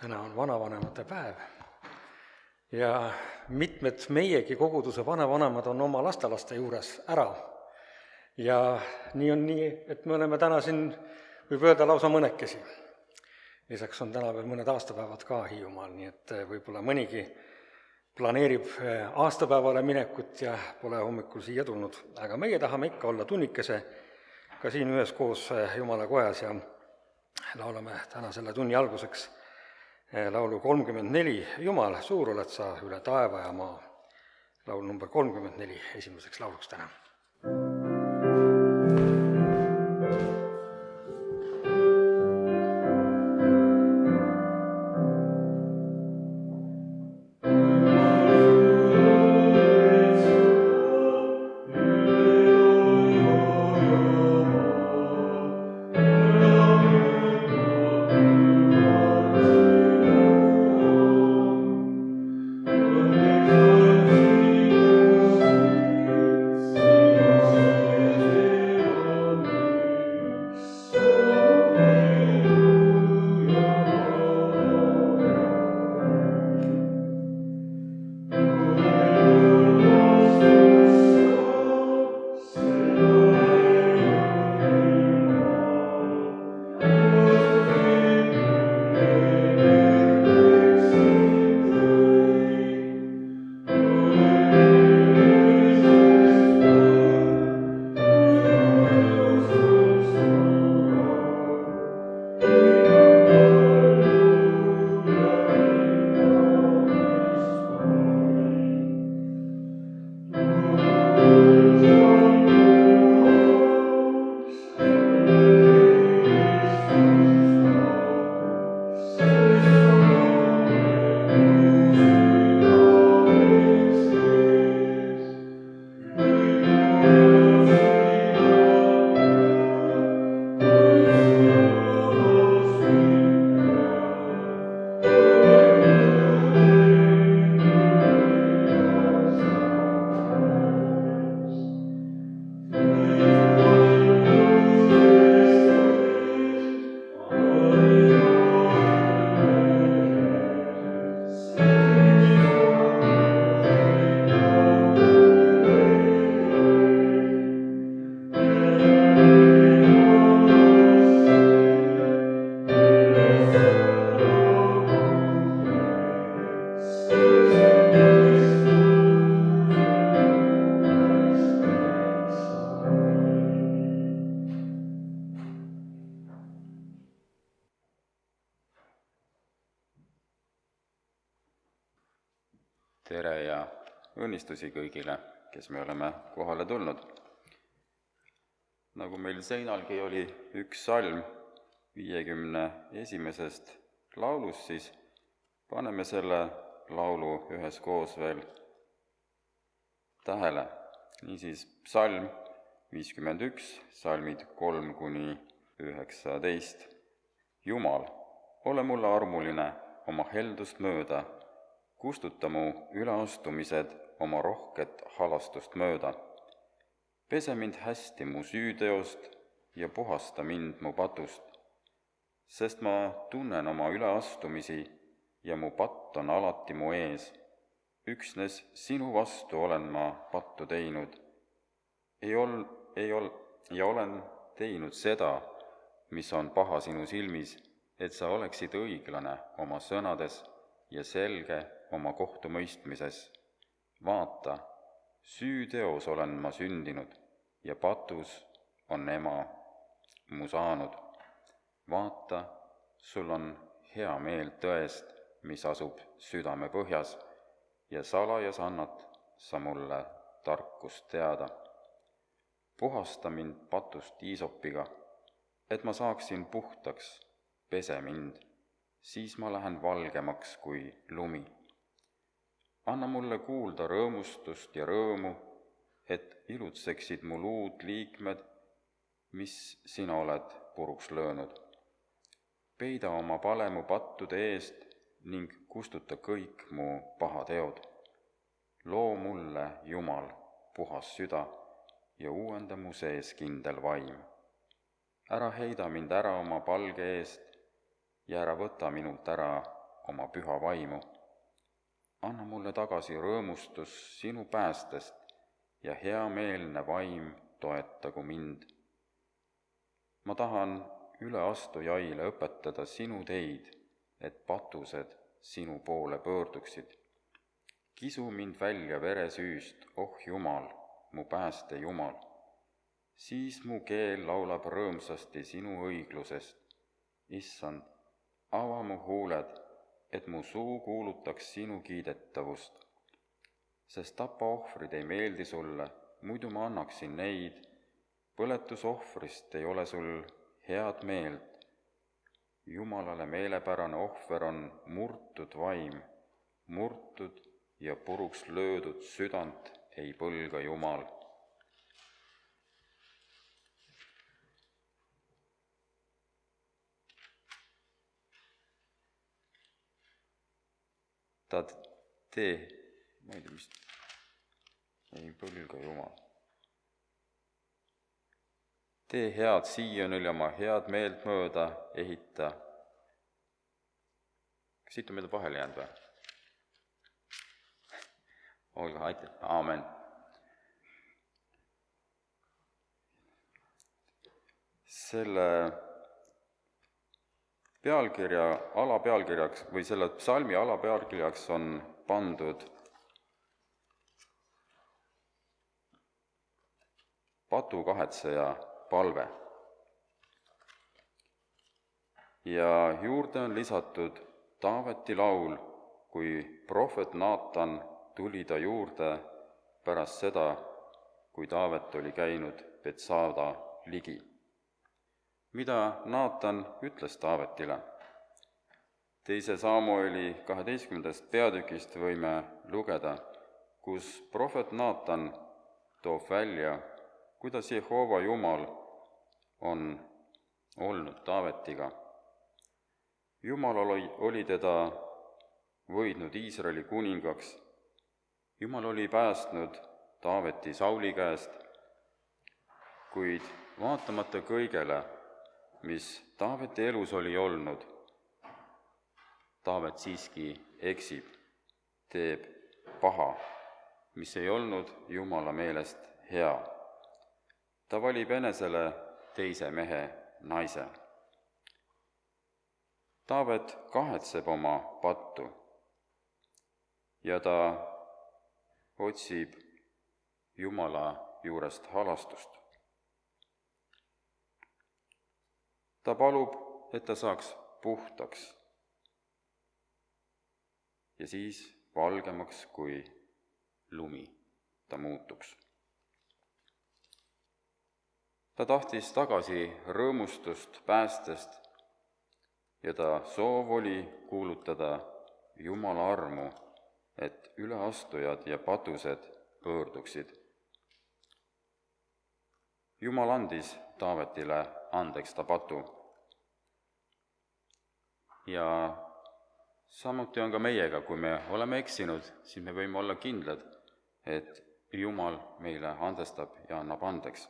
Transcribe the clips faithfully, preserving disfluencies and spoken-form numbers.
Täna on vanavanemate päev ja mitmed meiegi koguduse vanavanemad on oma lastelaste juures ära. Ja nii on nii, et me oleme täna siin, võib öelda, lausa mõnekesi. Lisaks on täna veel mõned aastapäevad ka Hiiumaal, nii et võib-olla mõnigi planeerib aastapäevale minekut ja pole hommikul siia tulnud. Aga meie tahame ikka olla tunnikese ka siin üheskoos Jumala kojas ja laulame täna selle tunni alguseks laulu kolmkümmend neli, Jumal, suur oled sa üle taeva ja maa. Laul number kolmkümmend neli, esimeseks lauluks täna. Tere ja õnnistusi kõigile, kes me oleme kohale tulnud. Nagu meil seinalgi oli üks salm viiekümne esimesest laulust, siis paneme selle laulu üheskoos veel tähele. Niisiis salm viiskümmend üks, salmid kolm kuni üheksateist. Jumal, ole mulle armuline oma heldust mööda, kustuta mu üleastumised oma rohket halastust mööda. Pese mind hästi mu süüteost ja puhasta mind mu patust, sest ma tunnen oma üleastumisi ja mu patt on alati mu ees. Üksnes sinu vastu olen ma pattu teinud. Ei ol, ei ol, ja olen teinud seda, mis on paha sinu silmis, et sa oleksid õiglane oma sõnades ja selge oma kohtumõistmises. Vaata, süüteos olen ma sündinud ja patus on ema mu saanud. Vaata, sul on hea meel tõest, mis asub südame põhjas, ja salajas annad sa mulle tarkust teada. Puhasta mind patust iisopiga, et ma saaksin puhtaks, pese mind, siis ma lähen valgemaks kui lumi. Anna mulle kuulda rõõmustust ja rõõmu, et ilutseksid mu luud liikmed, mis sina oled puruks löönud. Peida oma pale mu pattude eest ning kustuta kõik mu pahateod. Loo mulle, Jumal, puhas süda ja uuenda mu sees kindel vaim. Ära heida mind ära oma palge eest ja ära võta minult ära oma püha vaimu. Anna mulle tagasi rõõmustus sinu päästest ja heameelne vaim toetagu mind. Ma tahan üleastujaile õpetada sinu teid, et patused sinu poole pöörduksid. Kisu mind välja veresüüst, oh Jumal, mu pääste Jumal. Siis mu keel laulab rõõmsasti sinu õiglusest. Issand, ava mu huuled, et mu suu kuulutaks sinu kiidetavust. Sest tapaohvrid ei meeldi sulle, muidu ma annaksin neid. Põletusohvrist ei ole sul head meelt. Jumalale meelepärane ohver on murtud vaim, murtud ja puruks löödud südant ei põlga Jumal. Ta tee, ma ei tea, mis, ei põlga Jumal. Tee head Siionil ja oma head meelt mööda ehita. Kas siit on meelde vahele jäänud või? Olge, aitäh, aamen. Selle pealkirja alapealkirjaks või selle psalmi alapealkirjaks on pandud patukahetseja palve. Ja juurde on lisatud Taaveti laul, kui prohvet Naatan tuli ta juurde pärast seda, kui Taavet oli käinud Betsaada ligi. Mida Naatan ütles Taavetile? Teise Samueli kaheteistkümnendast peatükist võime lugeda, kus prohvet Naatan toob välja, kuidas Jehova Jumal on olnud Taavetiga. Jumal oli, oli teda võidnud Iisraeli kuningaks. Jumal oli päästnud Taaveti Sauli käest, kuid vaatamata kõigele, mis Taaveti elus oli olnud, Taavet siiski eksib, teeb paha, mis ei olnud Jumala meelest hea. Ta valib enesele teise mehe naise. Taavet kahetseb oma pattu ja ta otsib Jumala juurest halastust. Ta palub, et ta saaks puhtaks ja siis valgemaks kui lumi ta muutuks. Ta tahtis tagasi rõõmustust päästest ja ta soov oli kuulutada Jumala armu, et üleastujad ja patused pöörduksid. Jumal andis Taavetile andeks ta patu. Ja samuti on ka meiega, kui me oleme eksinud, siis me võime olla kindlad, et Jumal meile andestab ja annab andeks.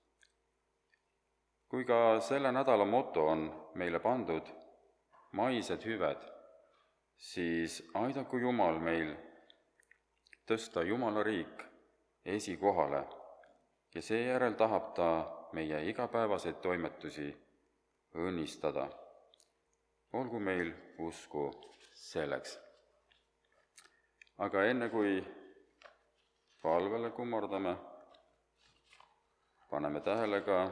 Kui ka selle nädala moto on meile pandud maised hüved, siis aidaku Jumal meil tõsta Jumala riik esikohale ja seejärel tahab ta meie igapäevaseid toimetusi õnnistada. Olgu meil usku selleks. Aga enne kui palvele kummardame, paneme tähele ka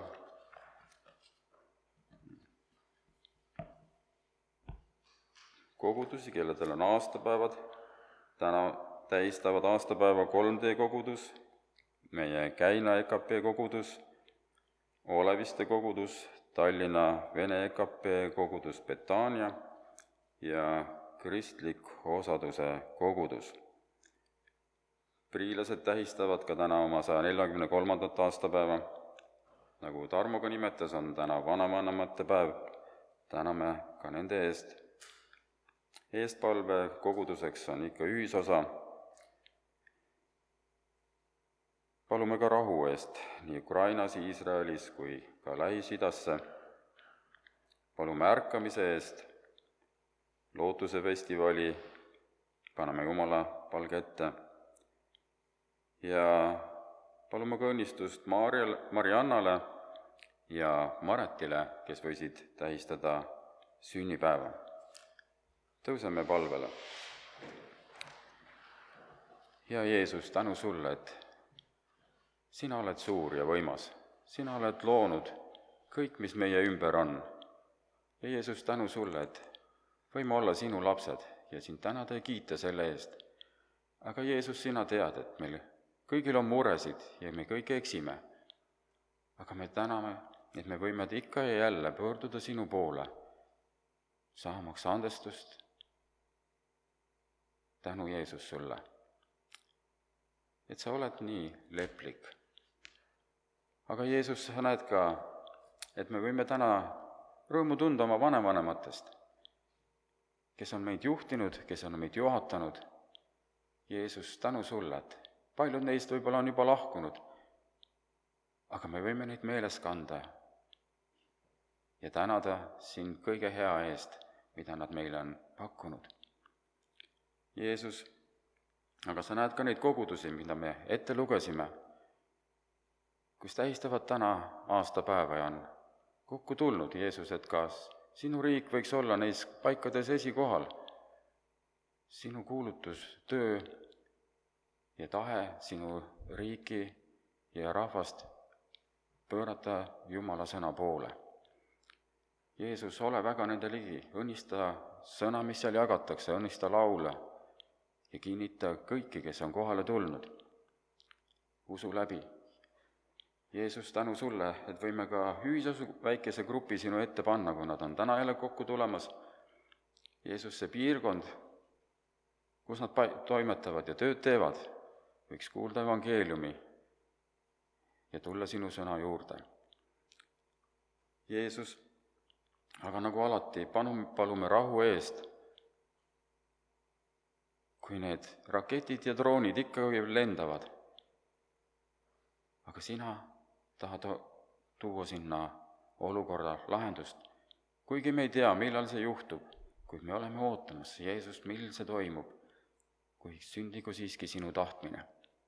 kogudusi, kelledel on aastapäevad. Täna tähistavad aastapäeva kolm D kogudus, meie Käina E K P kogudus, Oleviste kogudus, Tallinna Vene E K P kogudus Betania ja Kristlik Osaduse kogudus. Priilased tähistavad ka täna oma saja neljakümne kolmandat aastapäeva. Nagu Tarmo ka nimetas, on täna vanavanemate päev. Täname ka nende eest. Eestpalve koguduseks on ikka ühisosa. Palume ka rahu eest nii Ukrainas, Iisraelis kui ka Lähis-Idasse. Palume ärkamise eest lootuse festivali paneme Jumala palge ette ja palume ka õnnistust Maarjal, Mariannale ja Maretile, kes võisid tähistada sünnipäeva. Tõuseme palvele. Hea Jeesus, tänu sulle, et sina oled suur ja võimas. Sina oled loonud kõik, mis meie ümber on. Ja Jeesus, tänu sulle, et võime olla sinu lapsed ja sind tänada ja kiita selle eest. Aga Jeesus, sina tead, et meil kõigil on muresid ja me kõik eksime. Aga me täname, et me võime ikka ja jälle pöörduda sinu poole, saamaks andestust. Tänu Jeesus sulle, et sa oled nii leplik. Aga Jeesus, sa näed ka, et me võime täna rõõmu tunda oma vanevanematest, kes on meid juhtinud, kes on meid juhatanud. Jeesus, tänu sulle, et paljud neist võib-olla on juba lahkunud, aga me võime neid meeles kanda ja tänada sind kõige hea eest, mida nad meile on pakkunud. Jeesus, aga sa näed ka neid kogudusi, mida me ette lugesime, kus tähistavad täna aastapäeva ja on kokku tulnud, Jeesus, et kas sinu riik võiks olla neis paikades esikohal. Sinu kuulutus, töö ja tahe sinu riiki ja rahvast pöörata Jumala sõna poole. Jeesus, ole väga nende ligi, õnnista sõna, mis seal jagatakse, õnnista laule ja kinnita kõiki, kes on kohale tulnud. Usu läbi. Jeesus, tänu sulle, et võime ka ühisosu väikese grupi sinu ette panna, kui nad on täna jälle kokku tulemas. Jeesus, see piirkond, kus nad toimetavad ja tööd teevad, võiks kuulda evangeeliumi ja tulla sinu sõna juurde. Jeesus, aga nagu alati, palume rahu eest, kui need raketid ja droonid ikka lendavad. Aga sina tahad tuua sinna olukorda lahendust, kuigi me ei tea, millal see juhtub, kuid me oleme ootamas, Jeesus, millal see toimub, kui sündigu siiski sinu tahtmine.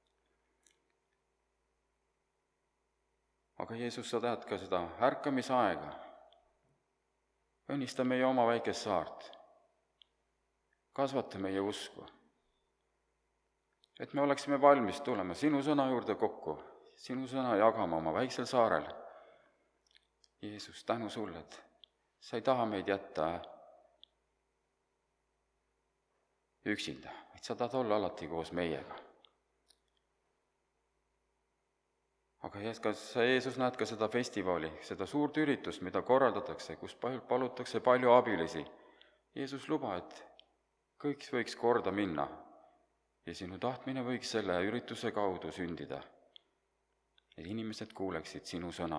Aga Jeesus, sa tead ka seda ärkamisaega. Õnnista meie oma väikest saart. Kasvata meie usku, et me oleksime valmis tulema sinu sõna juurde kokku, sinu sõna jagama oma väiksel saarel. Jeesus, tänu sulle, et sa ei taha meid jätta üksinda, vaid sa tahad olla alati koos meiega. Aga kas sa, Jeesus, näed ka seda festivali, seda suurt üritust, mida korraldatakse, kus palutakse palju abilisi. Jeesus, luba, et kõik võiks korda minna ja sinu tahtmine võiks selle ürituse kaudu sündida. Et inimesed kuuleksid sinu sõna.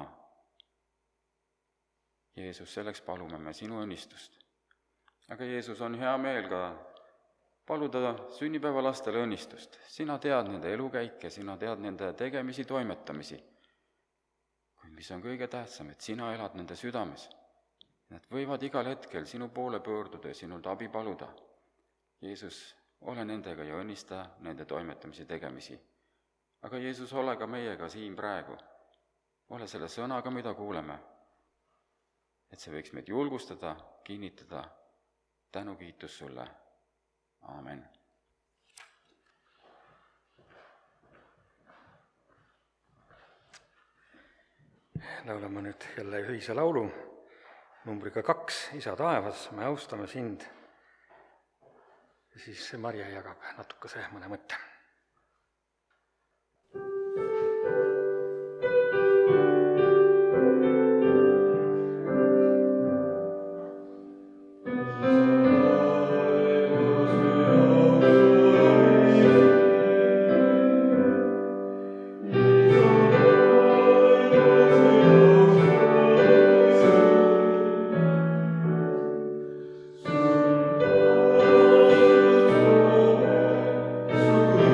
Jeesus, selleks palume me sinu õnnistust. Aga Jeesus, on hea meel ka paluda sünnipäevalastele õnnistust. Sina tead nende elukäike, sina tead nende tegemisi, toimetamisi. Kuid mis on kõige tähtsam, et sina elad nende südames. Nad võivad igal hetkel sinu poole pöörduda ja sinult abi paluda. Jeesus, ole nendega ja õnnista nende toimetamisi tegemisi. Aga Jeesus, ole ka meiega siin praegu. Ole selle sõnaga, mida kuuleme, et see võiks meid julgustada, kinnitada. Tänu kiitus sulle. Aamen. Laulame nüüd jälle ühise laulu numbriga kaks, Isa taevas, me austame sind. Ja siis Marja jagab natukese mõne mõtte. Thank you.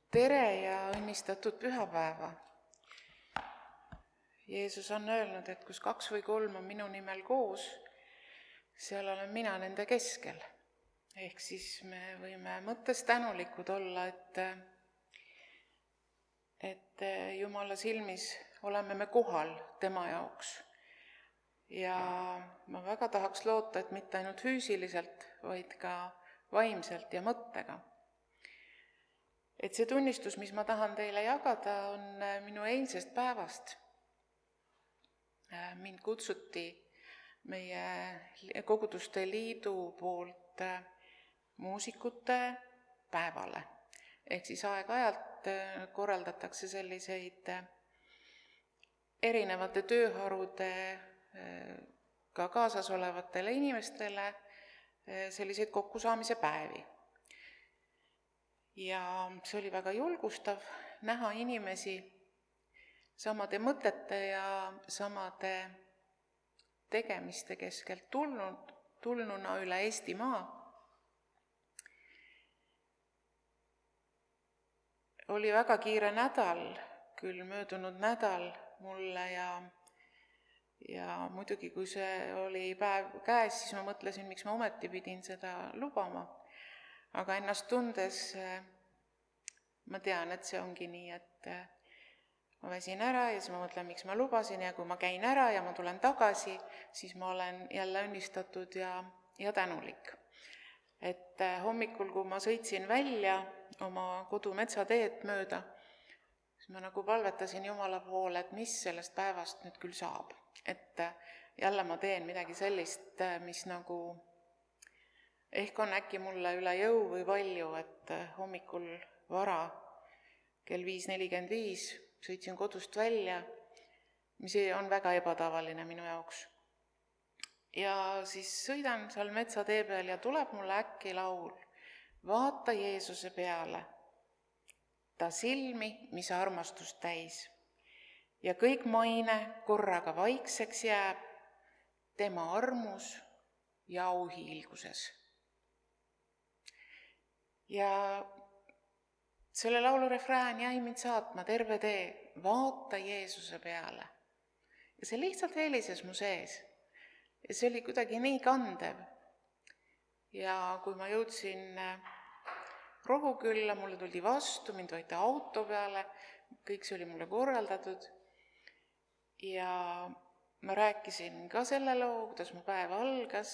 tere ja õnnistatud pühapäeva! Jeesus on öelnud, et kus kaks või kolm on minu nimel koos, seal olen mina nende keskel. Ehk siis me võime mõttes tänulikud olla, et, et Jumala silmis oleme me kohal tema jaoks. Ja ma väga tahaks loota, et mitte ainult füüsiliselt, vaid ka vaimselt ja mõttega. Et see tunnistus, mis ma tahan teile jagada, on minu eilsest päevast. Mind kutsuti meie koguduste liidu poolt muusikute päevale. Ehk siis aeg-ajalt korraldatakse selliseid erinevate tööharude ka kaasas olevatele inimestele selliseid kokkusaamise päevi. Ja see oli väga julgustav näha inimesi samade mõtete ja samade tegemiste keskelt tulnud, tulnuna üle Eestimaa. Oli väga kiire nädal, küll möödunud nädal mulle ja, ja muidugi kui see oli päev käes, siis ma mõtlesin, miks ma ometi pidin seda lubama. Aga ennast tundes ma tean, et see ongi nii, et ma väsin ära ja siis ma mõtlen, miks ma lubasin ja kui ma käin ära ja ma tulen tagasi, siis ma olen jälle õnnistatud ja, ja tänulik. Et hommikul, kui ma sõitsin välja oma kodu metsateed mööda, siis ma nagu palvetasin Jumala poole, et mis sellest päevast nüüd küll saab. Et jälle ma teen midagi sellist, mis nagu ehk on äkki mulle üle jõu või palju, et hommikul vara kell viis nelikümmend viis sõitsin kodust välja, mis on väga ebatavaline minu jaoks. Ja siis sõidan seal metsatee peal ja tuleb mulle äkki laul. Vaata Jeesuse peale, ta silmi, mis armastust täis. Ja kõik maine korraga vaikseks jääb, tema armus ja auhiilguses. Ja selle laulu refrään jäi mind saatma terve tee, vaata Jeesuse peale. Ja see lihtsalt helises mu sees. Ja see oli kuidagi nii kandev. Ja kui ma jõudsin Rohukülla, mulle tuldi vastu, mind võeti auto peale, kõik see oli mulle korraldatud. Ja ma rääkisin ka selle loo, kuidas mu päev algas.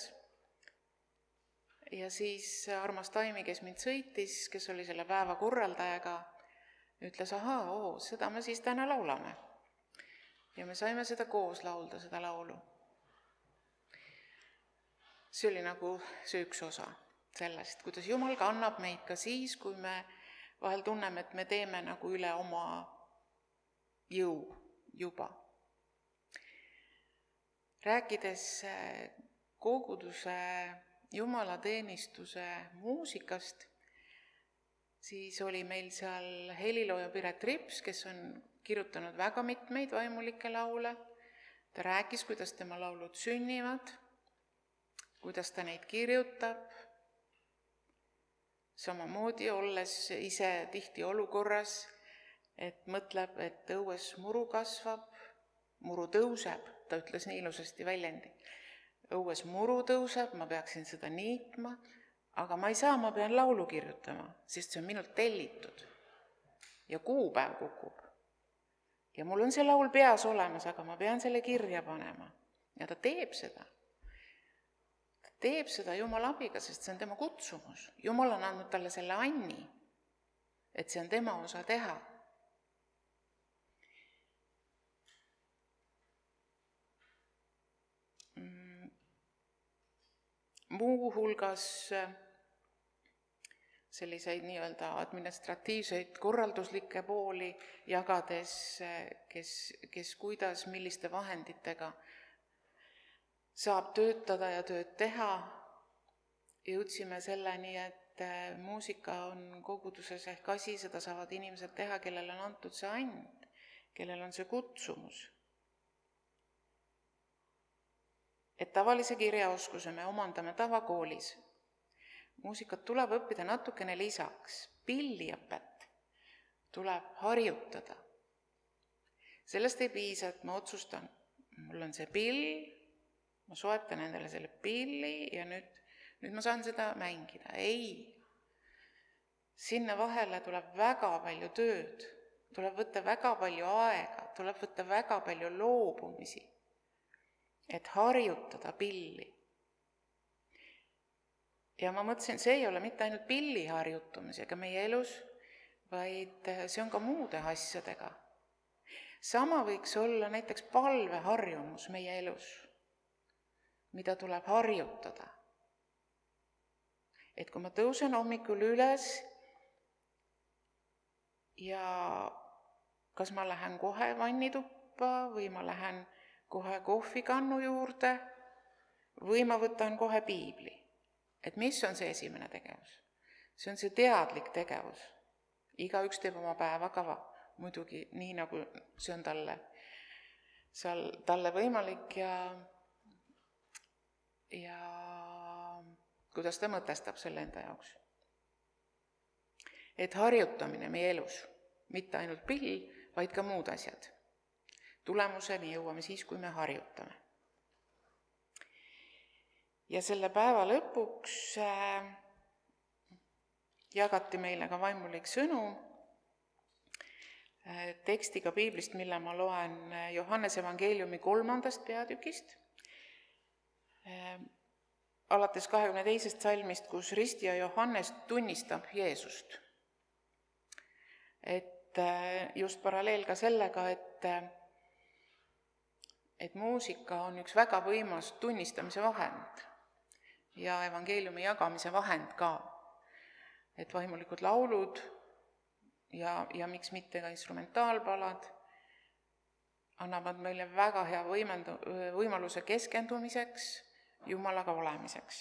Ja siis armas Taimi, kes mind sõitis, kes oli selle päeva korraldajaga, ütles, ahaa, oo, seda me siis täna laulame. Ja me saime seda koos laulda, seda laulu. See oli nagu see üks osa sellest, kuidas Jumal kannab meid ka siis, kui me vahel tunneme, et me teeme nagu üle oma jõu juba. Rääkides koguduse Jumala teenistuse muusikast, siis oli meil seal helilooja Piret Rips, kes on kirjutanud väga mitmeid vaimulikke laule. Ta rääkis, kuidas tema laulud sünnivad, kuidas ta neid kirjutab, samamoodi olles ise tihti olukorras, et mõtleb, et õues muru kasvab, muru tõuseb, ta ütles nii ilusasti väljendi. Õues muru tõuseb, ma peaksin seda niitma, aga ma ei saa, ma pean laulu kirjutama, sest see on minult tellitud. Ja kuupäev kukub. Ja mul on see laul peas olemas, aga ma pean selle kirja panema. Ja ta teeb seda. Ta teeb seda Jumala abiga, sest see on tema kutsumus. Jumal on andnud talle selle anni, et see on tema osa teha. Muu hulgas selliseid nii-öelda administratiivseid korralduslikke pooli jagades, kes, kes kuidas, milliste vahenditega saab töötada ja tööd teha. Jõudsime selleni, et muusika on koguduses ehk asi, seda saavad inimesed teha, kellel on antud see and, kellel on see kutsumus. Et tavalise kirjaoskuse me omandame tavakoolis. Muusikat tuleb õppida natukene lisaks, pilliõpet tuleb harjutada. Sellest ei piisa, et ma otsustan, mul on see pill, ma soetan endale selle pilli ja nüüd, nüüd ma saan seda mängida. Ei, sinna vahele tuleb väga palju tööd, tuleb võtta väga palju aega, tuleb võtta väga palju loobumisi, et harjutada pilli. Ja ma mõtlesin, see ei ole mitte ainult pilli harjutamisega meie elus, vaid see on ka muude asjadega. Sama võiks olla näiteks palveharjumus meie elus, mida tuleb harjutada. Et kui ma tõusen hommikul üles ja kas ma lähen kohe vannituppa või ma lähen kohe kohvikannu juurde või ma võtan kohe piibli. Et mis on see esimene tegevus? See on see teadlik tegevus. Igaüks teeb oma päevakava, muidugi nii nagu see on talle, seal, talle võimalik ja, ja kuidas ta mõtestab selle enda jaoks. Et harjutamine meie elus, mitte ainult pill, vaid ka muud asjad. Tulemuseni jõuame siis, kui me harjutame. Ja selle päeva lõpuks äh, jagati meile ka vaimulik sõnum äh, tekstiga piiblist, mille ma loen Johannese evangeeliumi kolmandast peatükist, äh, alates kahekümne teisest salmist, kus ristija Johannes tunnistab Jeesust. Et äh, just paralleel ka sellega, et, äh, et muusika on üks väga võimas tunnistamise vahend ja evangeeliumi jagamise vahend ka. Et vaimulikud laulud ja, ja miks mitte ka instrumentaalpalad annavad meile väga hea võimendu, võimaluse keskendumiseks, Jumalaga olemiseks.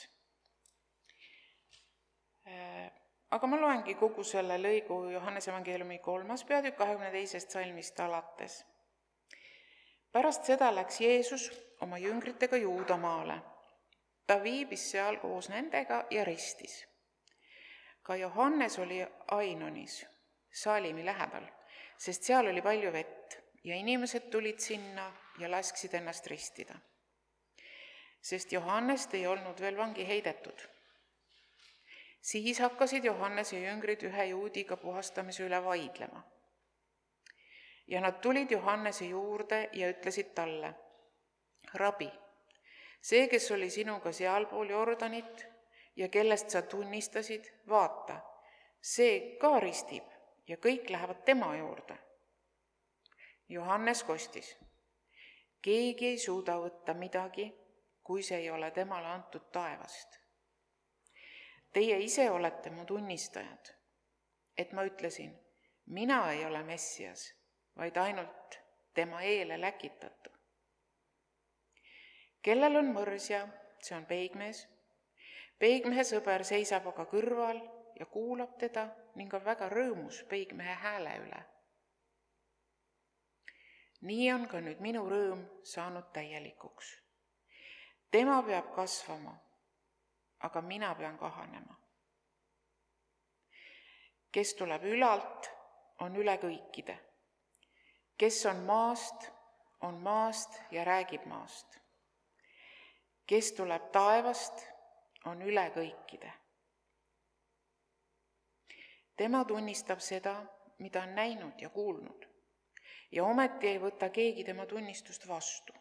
Aga ma loengi kogu selle lõigu Johannese evangeeliumi kolmas peatükk kahekümne teisest salmist alates. Pärast seda läks Jeesus oma jüngritega Juudamaale. Ta viibis seal koos nendega ja ristis. Ka Johannes oli Ainonis, Saalimi lähedal, sest seal oli palju vett ja inimesed tulid sinna ja lasksid ennast ristida. Sest Johannest ei olnud veel vangi heidetud. Siis hakkasid Johannese jüngrid ühe juudiga puhastamise üle vaidlema. Ja nad tulid Johannese juurde ja ütlesid talle, Rabi, see, kes oli sinuga sealpool Jordanit ja kellest sa tunnistasid, vaata, see ka ristib ja kõik lähevad tema juurde. Johannes kostis, keegi ei suuda võtta midagi, kui see ei ole temale antud taevast. Teie ise olete mu tunnistajad, et ma ütlesin, mina ei ole Messias, vaid ainult tema eele läkitatu. Kellel on mõrsja, see on peigmees. Peigmehe sõber seisab aga kõrval ja kuulab teda ning on väga rõõmus peigmehe hääle üle. Nii on ka nüüd minu rõõm saanud täielikuks. Tema peab kasvama, aga mina pean kahanema. Kes tuleb ülalt, on üle kõikide. Kes on maast, on maast ja räägib maast. Kes tuleb taevast, on üle kõikide. Tema tunnistab seda, mida on näinud ja kuulnud, ja ometi ei võta keegi tema tunnistust vastu.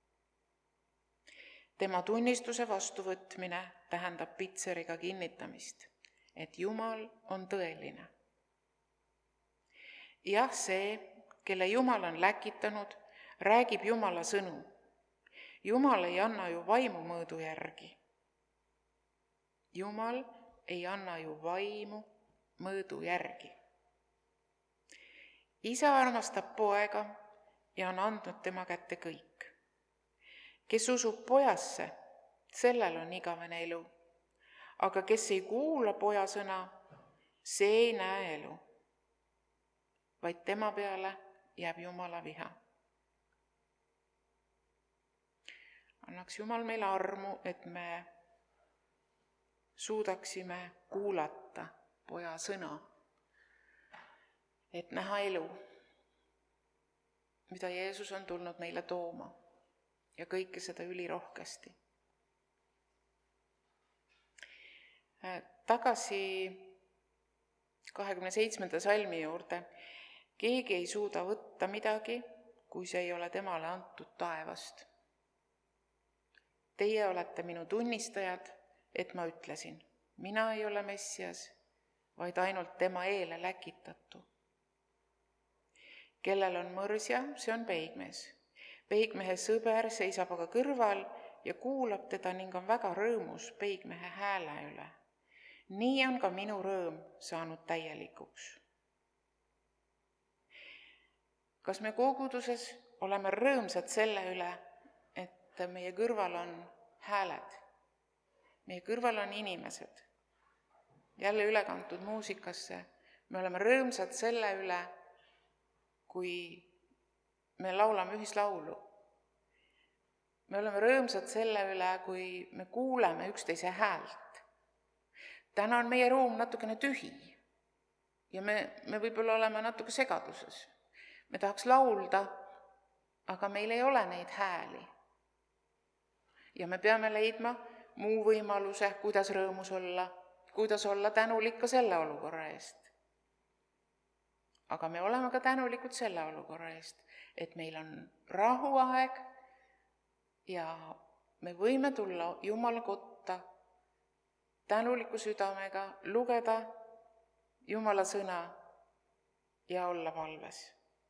Tema tunnistuse vastuvõtmine tähendab pitseriga kinnitamist, et Jumal on tõeline. Jah, see, kelle Jumal on läkitanud, räägib Jumala sõnu. Jumal ei anna ju vaimu mõõdu järgi. Jumal ei anna ju vaimu mõõdu järgi. Isa armastab poega ja on andnud tema kätte kõik. Kes usub pojasse, sellel on igavene elu. Aga kes ei kuula poja sõna, see ei näe elu, vaid tema peale jääb Jumala viha. Annaks Jumal meile armu, et me suudaksime kuulata poja sõna et näha elu, mida Jeesus on tulnud meile tooma ja kõike seda ülirohkesti. Tagasi kahekümne seitsmenda salmi juurde. Keegi ei suuda võtta midagi, kui see ei ole temale antud taevast. Teie olete minu tunnistajad, et ma ütlesin, mina ei ole Messias, vaid ainult tema eele läkitatu. Kellel on mõrsja, see on peigmees. Peigmehe sõber seisab aga kõrval ja kuulab teda ning on väga rõõmus peigmehe hääle üle. Nii on ka minu rõõm saanud täielikuks. Kas me koguduses oleme rõõmsad selle üle, et meie kõrval on hääled, meie kõrval on inimesed, jälle üle kantud muusikasse, me oleme rõõmsad selle üle, kui me laulame ühislaulu. Me oleme rõõmsad selle üle, kui me kuuleme üksteise häält. Täna on meie ruum natukene tühi ja me, me võib-olla oleme natuke segaduses. Me tahaks laulda, aga meil ei ole neid hääli. Ja me peame leidma muu võimaluse, kuidas rõõmus olla, kuidas olla tänulik ka selle olukorra eest. Aga me oleme ka tänulikud selle olukorra eest, et meil on rahuaeg ja me võime tulla Jumala kotta tänuliku südamega, lugeda Jumala sõna ja olla palves.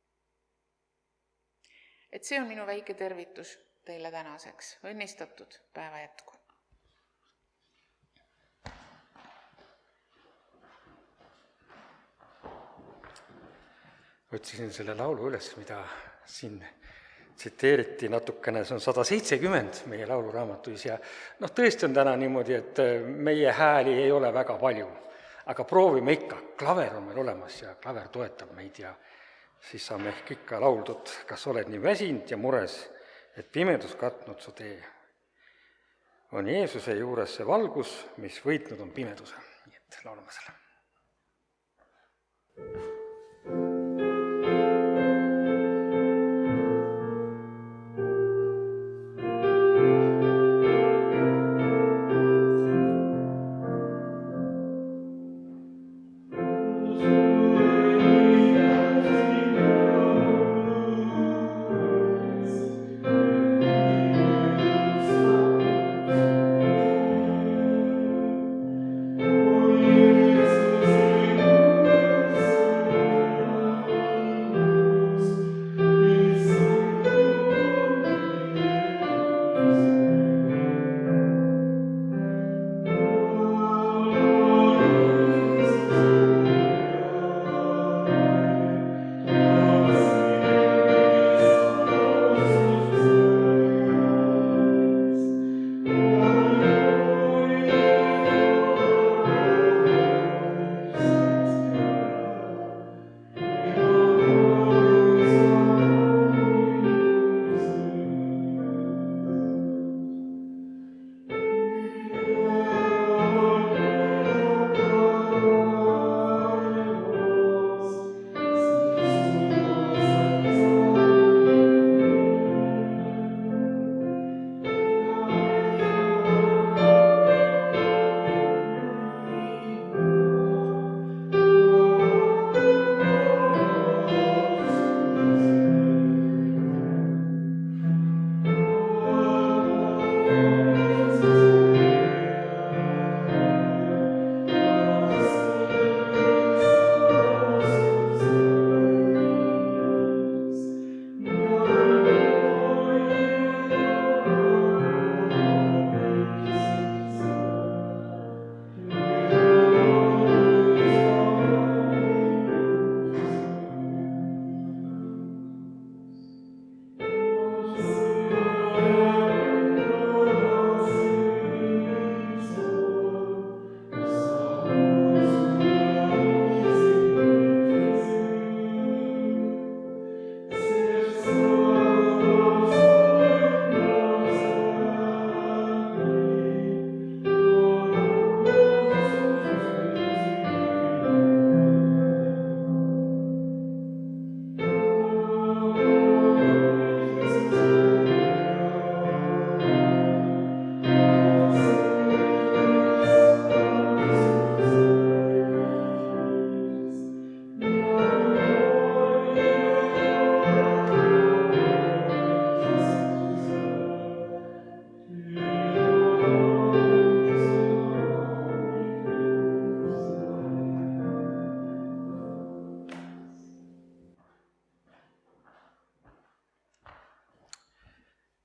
Et see on minu väike tervitus teile tänaseks. Õnnistatud päeva jätku. Otsisin selle laulu üles, mida siin tsiteeriti natukene, see on sada seitsekümmend meie lauluraamatus ja noh, tõesti on täna niimoodi, et meie hääli ei ole väga palju, aga proovime ikka, klaver on meil olemas ja klaver toetab meid ja siis saame ehk ikka lauldud, kas oled nii väsinud ja mures, et pimedus katnud su tee. On Jeesuse juures see valgus, mis võitnud on pimeduse. Nii et laulame selle.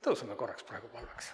tõuseme korraks praegu palveks.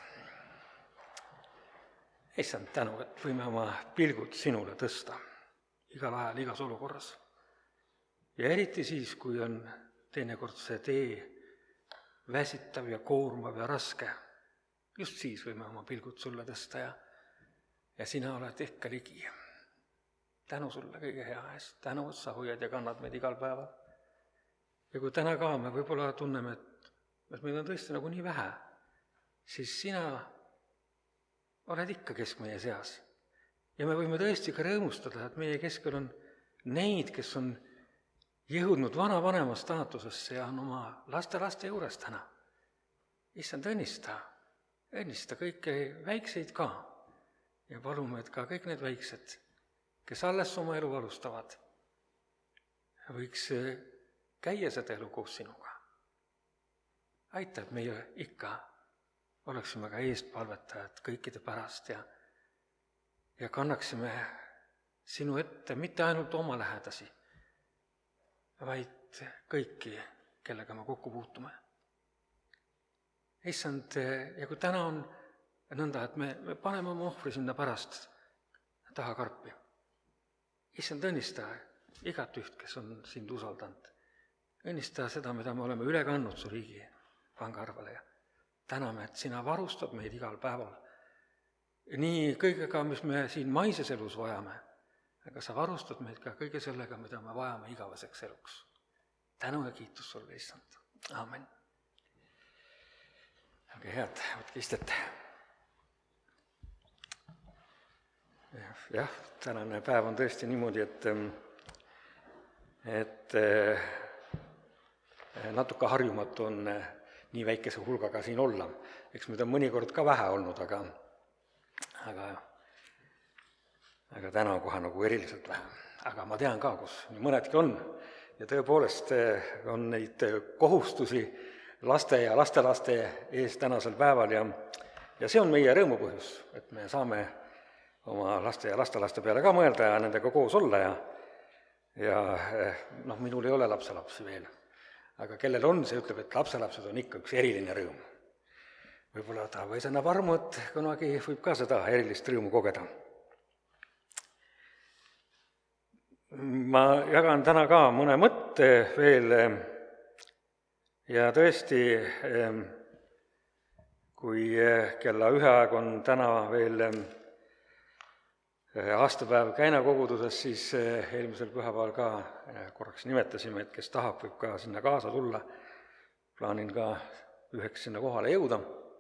Issand, tänu, et võime oma pilgud sinule tõsta igal ajal, igas olukorras. Ja eriti siis, kui on teinekord see tee väsitav ja koormav ja raske, just siis võime oma pilgud sulle tõsta ja, ja sina oled ikka ligi. Tänu sulle kõige hea eest, tänu, et sa hoiad ja kannad meid igal päeval. Ja kui täna ka me võib-olla tunneme, et, et meil on tõesti nagu nii vähe, siis sina oled ikka kesk meie seas. Ja me võime tõesti ka rõõmustada, et meie keskel on neid, kes on jõudnud vana-vanema staatusesse ja on oma laste-laste juures täna. Issand, õnnista, õnnista kõiki väikseid ka. Ja palume, et ka kõik need väiksed, kes alles oma elu alustavad, võiks käia seda elu koos sinuga. Aita, et meie ikka oleksime ka eestpalvetajad kõikide pärast ja, ja kannaksime sinu ette mitte ainult oma lähedasi, vaid kõiki, kellega me kokku puutume. Issand, ja kui täna on nõnda, et me, me paneme oma ohvri sinna pärast taha karpi. Issand, õnnista igat üht, kes on sind usaldanud. Õnnista seda, mida me oleme üle kandnud su riigi pangarvele ja täname, et sina varustad meid igal päeval. Nii kõigega, mis me siin maises elus vajame, aga sa varustad meid ka kõige sellega, mida me vajame igaveseks eluks. Tänu ja kiitus sulle, issand. Amen. Olge head, võtke istet. Jah, tänane päev on tõesti niimoodi, et, et natuke harjumatu on nii väikese hulgaga siin olla. Eks meid on mõnikord ka vähe olnud, aga, aga, aga täna on kohe nagu eriliselt vähe. Aga ma tean ka, kus nii mõnedki on. Ja tõepoolest on neid kohustusi laste ja lastelaste ees tänasel päeval ja, ja see on meie rõõmupõhjus, et me saame oma laste ja lastelaste peale ka mõelda ja nendega koos olla ja, ja noh, minul ei ole lapselapsi veel. Aga kellel on, see ütleb, et lapselapsed on ikka üks eriline rõõm. Võib-olla ta võis annab armu, et kunagi võib ka seda erilist rõõmu kogeda. Ma jagan täna ka mõne mõtte veel ja tõesti, kui kella ühe aeg on täna veel aastapäev käinakoguduses, siis eelmisel pühapäeval ka korraks nimetasime, et kes tahab, võib ka sinna kaasa tulla. Plaanin ka üheks sinna kohale jõuda.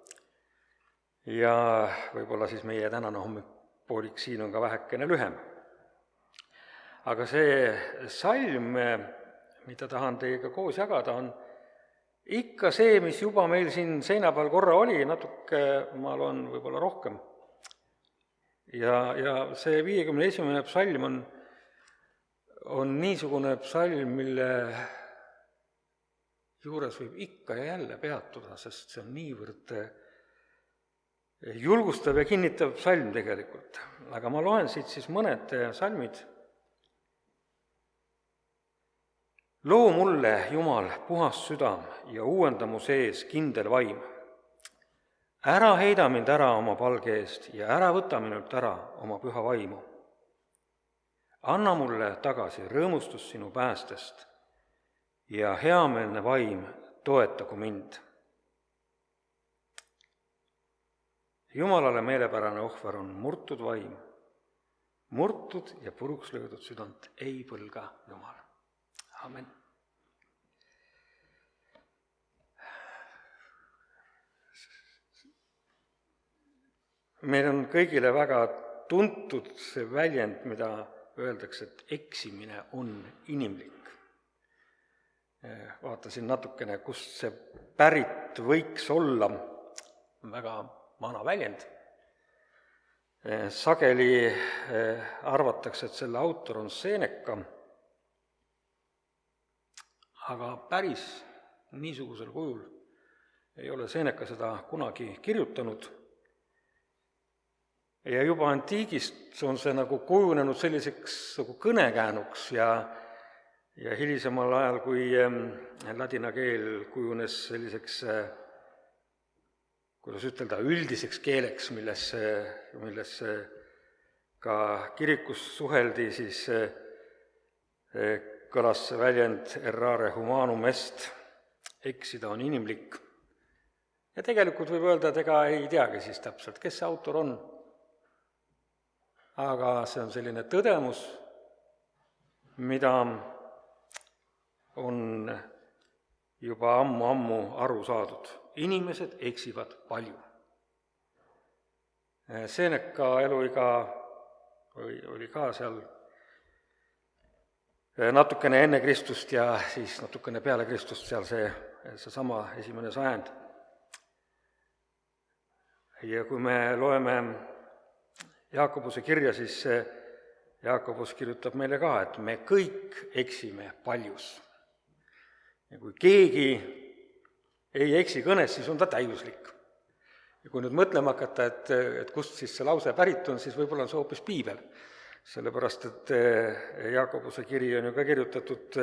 Ja võib-olla siis meie tänane hommikpoolik siin on ka vähekene lühem. Aga see salm, mida tahan teiega koos jagada, on ikka see, mis juba meil siin seina peal korra oli, natuke ma loen võib-olla rohkem. Ja, ja see viiekümne esimene psalm on, on niisugune psalm, mille juures võib ikka ja jälle peatuda, sest see on niivõrd julgustav ja kinnitav psalm tegelikult. Aga ma loen siit siis mõned psalmid. Loo mulle, Jumal, puhas südam ja uuenda mu sees kindel vaim. Ära heida mind ära oma palge eest ja ära võta minult ära oma püha vaimu. Anna mulle tagasi rõõmustus sinu päästest ja heameelne vaim toetagu mind. Jumalale meelepärane ohver on murtud vaim. Murtud ja puruks löödud südant ei põlga Jumal. Amen. Meil on kõigile väga tuntud see väljend, mida öeldakse, et eksimine on inimlik. Vaatasin natukene, kust see pärit võiks olla, väga vana väljend. Sageli arvatakse, et selle autor on Seneca, aga päris niisugusel kujul ei ole Seneca seda kunagi kirjutanud. Ja juba antiigist on see nagu kujunenud selliseks nagu kõnekäänuks ja, ja hilisemal ajal, kui ladina keel kujunes selliseks kuidas ütelda, üldiseks keeleks, milles, milles ka kirikus suheldi, siis kõlas väljend errare humanum est, eksida on inimlik. Ja tegelikult võib öelda, et ega ei teagi siis täpselt, kes see autor on. Aga see on selline tõdemus, mida on juba ammu-ammu aru saadud. Inimesed eksivad palju. Seneca eluiga oli, oli ka seal natukene enne Kristust ja siis natukene peale Kristust seal see, see sama esimene sajand. Ja kui me loeme Jaakobuse kirja, siis Jaakobus kirjutab meile ka, et me kõik eksime paljus. Ja kui keegi ei eksi kõnes, siis on ta täiuslik. Ja kui nüüd mõtlema hakata, et, et kust siis see lause pärit on, siis võib-olla on see hoopis piibel. Sellepärast, et Jaakobuse kiri on ju ka kirjutatud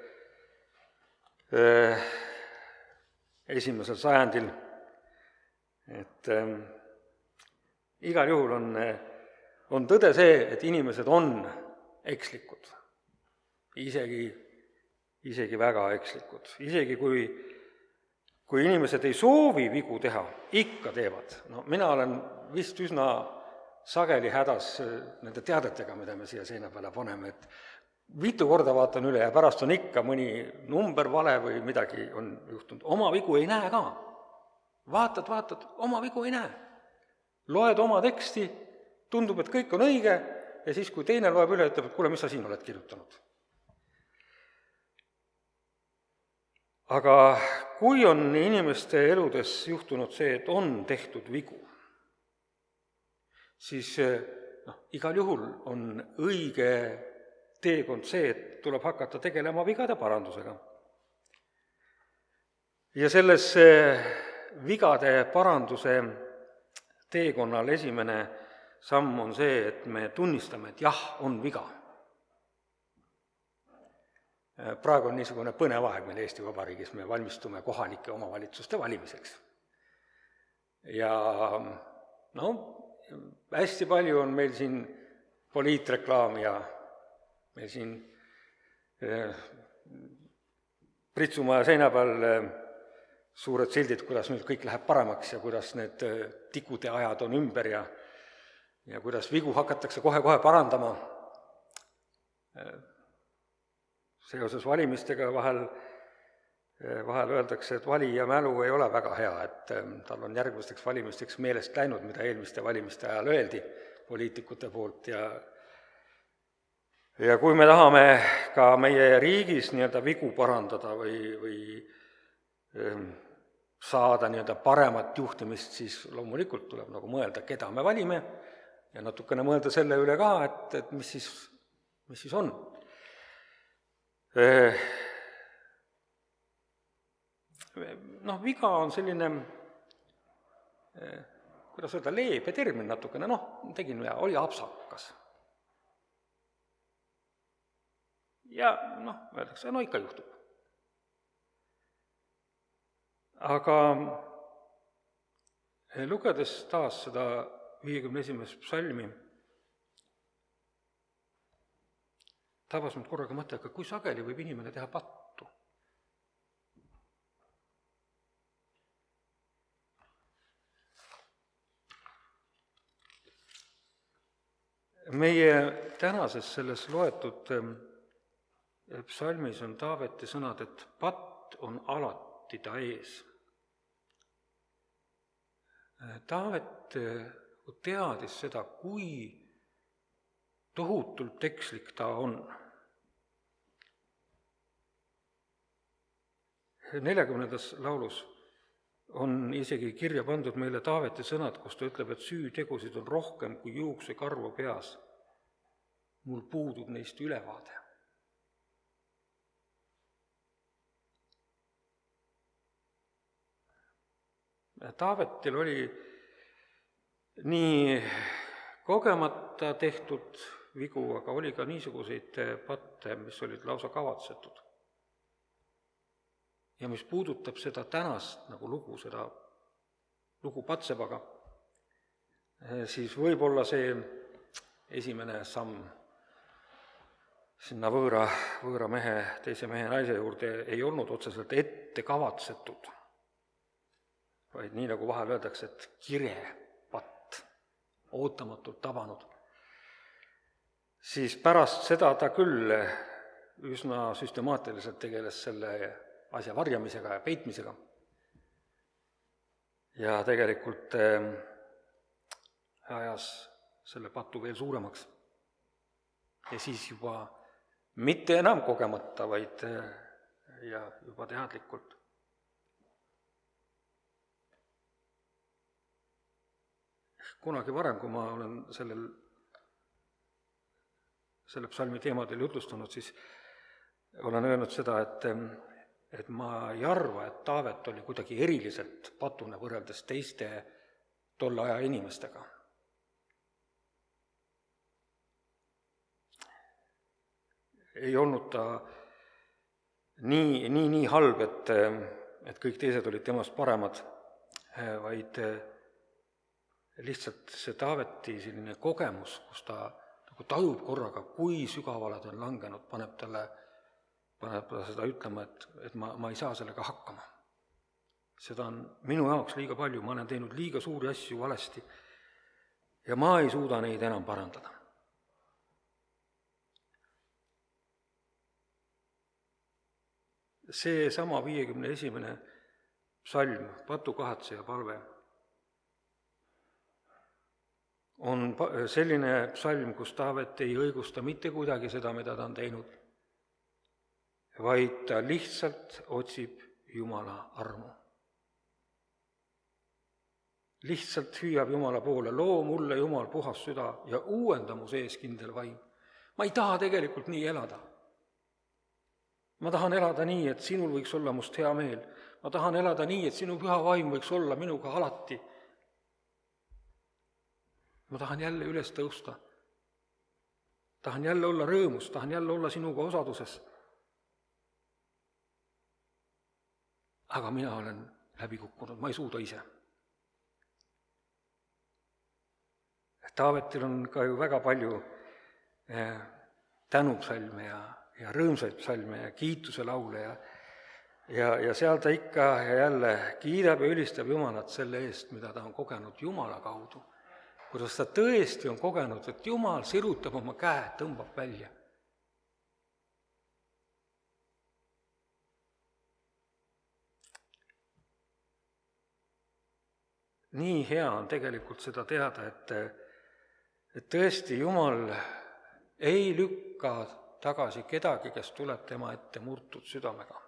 esimesel sajandil, et äh, igal juhul on, on tõde see, et inimesed on ekslikud, isegi, isegi väga ekslikud. Isegi kui, kui inimesed ei soovi vigu teha, ikka teevad. No, mina olen vist üsna sageli hädas nende teadetega, mida me siia seina peale paneme, et mitu korda vaatan üle ja pärast on ikka mõni number vale või midagi on juhtunud. Oma vigu ei näe ka. Vaatad, vaatad, oma vigu ei näe. Loed oma teksti, tundub, et kõik on õige, ja siis, kui teine loeb üle, ütleb, et kuule, mis sa siin oled kirjutanud. Aga kui on inimeste eludes juhtunud see, et on tehtud vigu, siis noh, igal juhul on õige teekond see, et tuleb hakata tegelema vigade parandusega. Ja selles vigade paranduse teekonnal esimene samm on see, et me tunnistame, et jah, on viga. Praegu on niisugune põnev aeg meil Eesti Vabariigis, me valmistume kohalike omavalitsuste valimiseks. Ja no, hästi palju on meil siin poliitreklaami ja meil siin Pritsumaja seina peal suured sildid, kuidas nüüd kõik läheb paremaks ja kuidas need tikude ajad on ümber ja, ja kuidas vigu hakatakse kohe-kohe parandama. Seoses valimistega vahel, vahel öeldakse, et valija mälu ei ole väga hea, et tal on järgmisteks valimisteks meelest läinud, mida eelmiste valimiste ajal öeldi poliitikute poolt ja ja kui me tahame ka meie riigis nii-öelda vigu parandada või, või saada nii-öelda paremat juhtimist, siis loomulikult tuleb nagu mõelda, keda me valime ja natukene mõelda selle üle ka, et, et mis siis, mis siis on. Noh, viga on selline, kuidas öelda, leebe termin natukene, noh, tegin ja oli apsakas. Ja noh, öeldakse, no ikka juhtub. Aga lugedes taas seda viiekümne esimest psalmi, tabas mind korraga mõte, aga kui sageli võib inimene teha pattu? Meie tänases selles loetud psalmis on Taaveti sõnad, et patt on alati ta ees. Taavet teadis seda, kui tohutult ekslik ta on. neljakümnendas laulus on isegi kirja pandud meile Taaveti sõnad, kus ta ütleb, et süütegusid on rohkem kui juuksekarvu peas. Mul puudub neist ülevaade. Taavetil oli nii kogemata tehtud vigu, aga oli ka niisuguseid patte, mis olid lausa kavatsetud. Ja mis puudutab seda tänast nagu lugu, seda lugu Patsebaga, siis võib-olla see esimene samm sinna võõra, võõra mehe, teise mehe naise juurde ei olnud otseselt ette kavatsetud, vaid nii, nagu vahel öeldakse, et kirepatt, ootamatult tabanud. Siis pärast seda ta küll üsna süstemaatiliselt tegeles selle asja varjamisega ja peitmisega. Ja tegelikult ajas selle patu veel suuremaks. Ja siis juba mitte enam kogemata, vaid ja juba teadlikult. Kunagi varem, kui ma olen sellel, selle psalmi teemadel jutlustanud, siis olen öelnud seda, et, et ma ei arva, et Taavet oli kuidagi eriliselt patune võrreldes teiste tolle aja inimestega. Ei olnud ta nii, nii, nii halb, et, et kõik teised olid temast paremad, vaid lihtsalt see Taaveti selline kogemus, kus ta nagu tajub korraga, kui sügavale ta on langenud, paneb talle, paneb ta seda ütlema, et, et ma, ma ei saa sellega hakkama. Seda on minu jaoks liiga palju, ma olen teinud liiga suuri asju valesti ja ma ei suuda neid enam parandada. See sama viiekümne esimene psalm, patukahatseja palve, on selline psalm, kus Taavet ei õigusta mitte kuidagi seda, mida ta on teinud, vaid ta lihtsalt otsib Jumala armu. Lihtsalt hüüab Jumala poole, loo mulle Jumal puhas süda ja uuenda mu sees kindel vaim. Ma ei taha tegelikult nii elada. Ma tahan elada nii, et sinul võiks olla must hea meel. Ma tahan elada nii, et sinu püha vaim võiks olla minuga alati. Ma tahan jälle üles tõusta. Tahan jälle olla rõõmus, tahan jälle olla sinuga osaduses. Aga mina olen läbi kukkunud, ma ei suuda ise. Taavetil on ka ju väga palju tänupsalme ja, ja rõõmsaid psalme ja kiituse laule ja, ja, ja seal ta ikka ja jälle kiidab ja ülistab Jumalat selle eest, mida ta on kogenud Jumala kaudu. Kuidas ta tõesti on kogenud, et Jumal sirutab oma käe, tõmbab välja. Nii hea on tegelikult seda teada, et, et tõesti Jumal ei lükka tagasi kedagi, kes tuleb tema ette murtud südamega.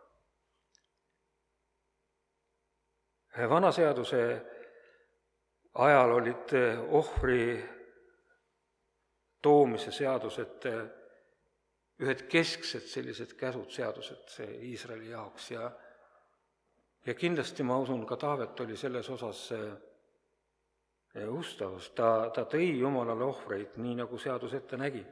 Vanaseaduse ajal olid ohvri toomise seadused ühed kesksed sellised käsud seadused Iisraeli jaoks ja, ja kindlasti ma usun, ka Taavet oli selles osas ustavus. Ta, ta tõi Jumalale ohvreid, nii nagu seadus ette nägi.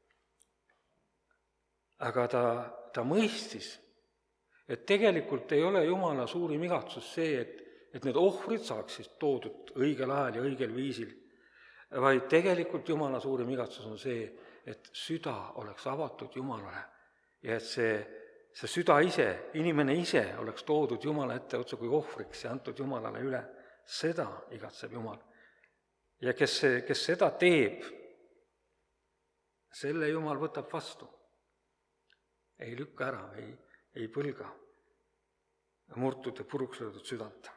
Aga ta, ta mõistis, et tegelikult ei ole Jumala suurim igatsus see, et et need ohvrid saaksid toodud õigel ajal ja õigel viisil, vaid tegelikult Jumala suurim igatsus on see, et süda oleks avatud Jumalale ja et see, see süda ise, inimene ise oleks toodud Jumala ette otse kui ohvriks ja antud Jumalale üle. Seda igatseb Jumal. Ja kes, kes seda teeb, selle Jumal võtab vastu. Ei lükka ära, ei, ei põlga murtud ja puruks löödud südant.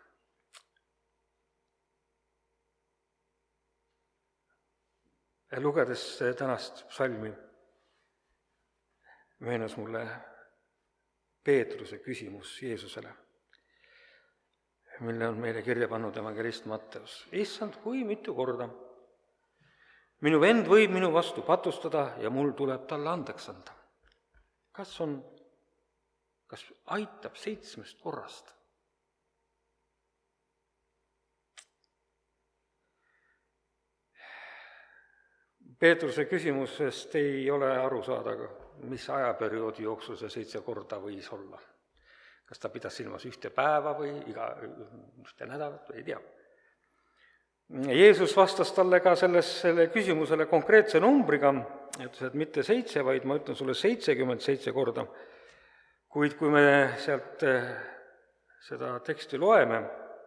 Lugedes tänast psalmi meenus mulle Peetruse küsimus Jeesusele, mille on meile kirja pannud evangelist Matteus. Issand, kui mitu korda minu vend võib minu vastu patustada ja mul tuleb talle andeks anda. Kas on, kas aitab seitsmest korrast? Peetruse küsimusest ei ole aru saada, mis ajaperioodi jooksul see seitse korda võis olla. Kas ta pidas silmas ühte päeva või iga ühte nädalat või ei tea. Jeesus vastas talle ka selles, selle küsimusele konkreetse numbriga, ütles, et mitte seitse, vaid ma ütlen sulle seitsekümmend seitse korda. Kuid kui me sealt seda teksti loeme,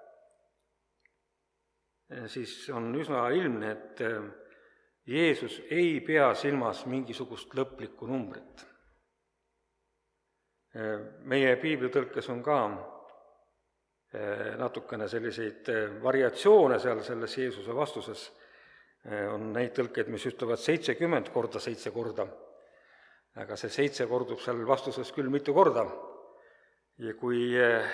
siis on üsna ilmne, et Jeesus ei pea silmas mingisugust lõplikku numbrit. Meie piiblitõlkes on ka natukene selliseid variatsioone seal selles Jeesuse vastuses. On neid tõlkeid, mis ütlevad seitsekümmend korda seitse korda, aga see seitse kordub seal vastuses küll mitu korda. Ja kui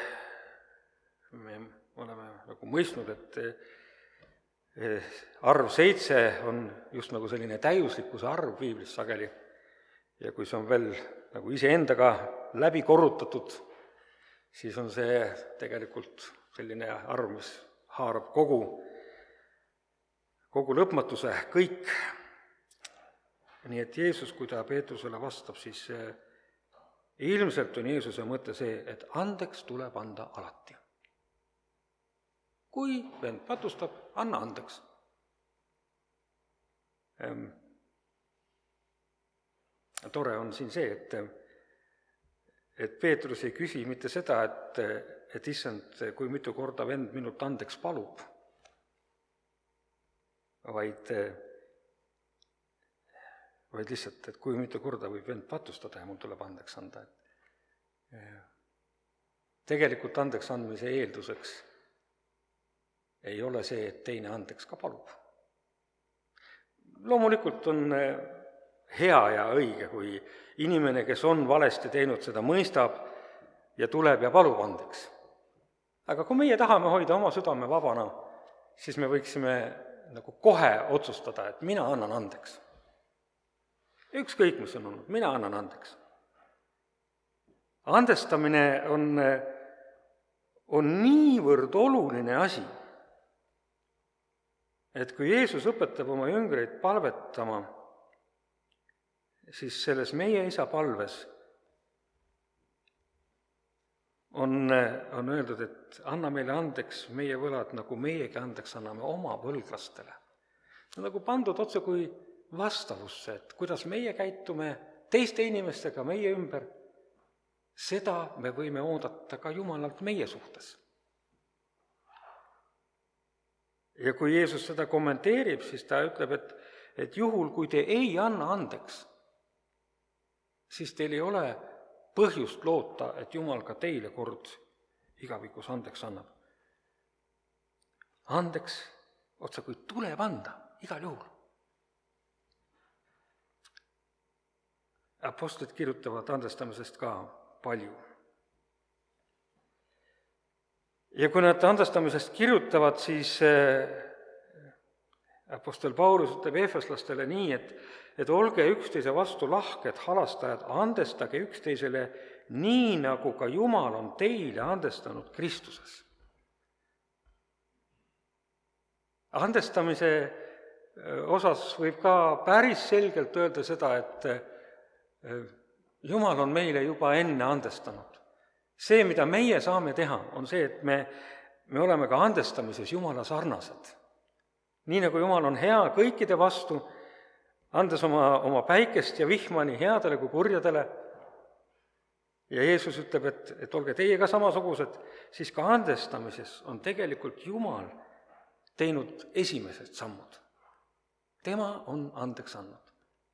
me oleme nagu mõistnud, et arv seitse on just nagu selline täiuslikkuse arv piiblis sageli, ja kui see on veel nagu iseendaga läbi korrutatud, siis on see tegelikult selline arv, mis haarab kogu, kogu lõpmatuse, kõik. Nii et Jeesus, kui ta Peetrusele vastab, siis ilmselt on Jeesuse mõte see, et andeks tuleb anda alati. Kui vend patustab, anna andeks. Tore on siin see, et et Peetrus ei küsi mitte seda, et, et issand, kui mitu korda vend minult andeks palub, vaid, vaid lihtsalt, et kui mitu korda võib vend patustada ja mul tuleb andeks anda. Tegelikult andeks andmise eelduseks ei ole see, et teine andeks ka palub. Loomulikult on hea ja õige, kui inimene, kes on valesti teinud, seda mõistab ja tuleb ja palub andeks. Aga kui meie tahame hoida oma südame vabana, siis me võiksime nagu kohe otsustada, et mina annan andeks. Ükskõik, mis on olnud, mina annan andeks. Andestamine on, on niivõrd oluline asi, et kui Jeesus õpetab oma jüngreid palvetama, siis selles meie isa palves on, on öeldud, et anna meile andeks meie võlad, nagu meiegi andeks anname oma võlglastele. See on nagu pandud otse kui vastavusse, et kuidas meie käitume teiste inimestega meie ümber, seda me võime oodata ka Jumalalt meie suhtes. Ja kui Jeesus seda kommenteerib, siis ta ütleb, et, et juhul, kui te ei anna andeks, siis teil ei ole põhjust loota, et Jumal ka teile kord igavikus andeks annab. Andeks otsa kui tuleb anda, igal juhul. Apostlid kirjutavad andestamisest ka palju. Ja kui nad andestamisest kirjutavad, siis apostel Paulus ütleb eefeslastele nii, et, et olge üksteise vastu lahked, halastajad, andestage üksteisele nii, nagu ka Jumal on teile andestanud Kristuses. Andestamise osas võib ka päris selgelt öelda seda, et Jumal on meile juba enne andestanud. See, mida meie saame teha, on see, et me, me oleme ka andestamises Jumala sarnased. Nii nagu Jumal on hea kõikide vastu, andes oma, oma päikest ja vihma nii headele kui kurjadele, ja Jeesus ütleb, et, et olge teie ka samasugused, siis ka andestamises on tegelikult Jumal teinud esimesed sammud. Tema on andeks andnud.